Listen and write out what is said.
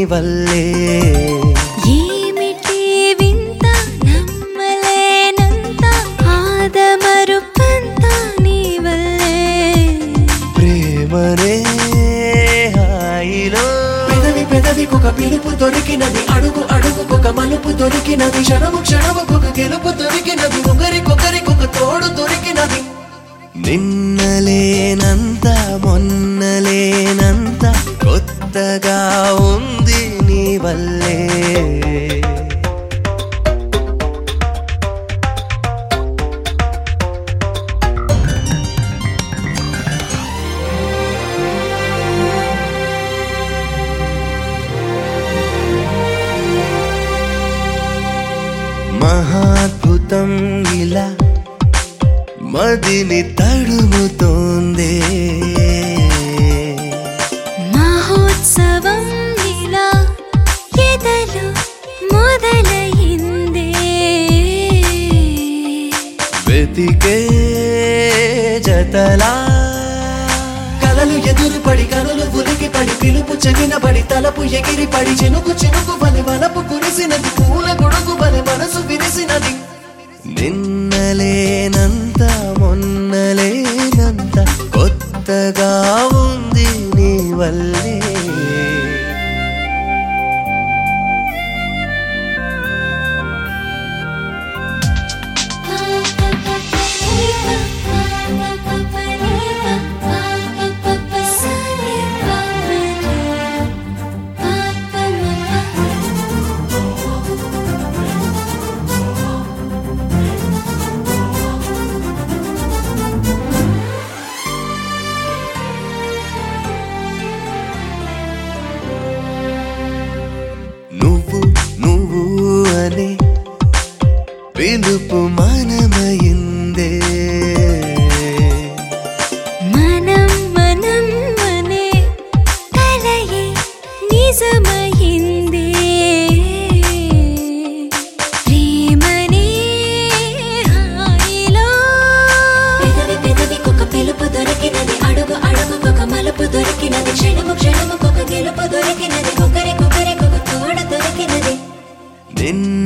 వల్లే ఏమిటి వింత నమ్మలేనంత ఆదమరుపంత నీ వల్లే ప్రేమనే హాయిలో పెదవికొక పిలుపు దొరికినది అడుగు అడుగుకొక మలుపు దొరికినది క్షణము క్షణముకొక గెలుపు దొరికినది ఒకరికొకరికొక తోడు దొరికినది నిన్నలేనంత మొన్నలేనంత కొత్తగా ఉంది నీ వల్లే మహాద్భుతం ఇలా మదిని తడుముతోందే మహోత్సవం ఇలా ఎదలు మొదలైందే వెతికే జతలా కలలు ఎదురుపడి కనులు ఉలికి పడి పిలుపు చెవినబడి తలపు ఎగిరి పడి చినుకు చినుకు వలె వలపు కురిసినది పూల గొడుగు వలె మనసు విరిసినది నిన్నలేనంత మొన్నలేనంత కొత్తగా ఉంది నీ వల్లే నువ్వు నువ్వు అనే పిలుపు మనమయిందే మనం మనం అనే కలయే నిజమయిందే ప్రేమనే హాయిలో పెదవికొక పిలుపు దొరికినది అడుగు అడుగుకొక మలుపు దొరికినది క్షణము క్షణముకొక గెలుపు దొరికినది ఒకరికొకరికొక తోడు దొరికినది నిన్న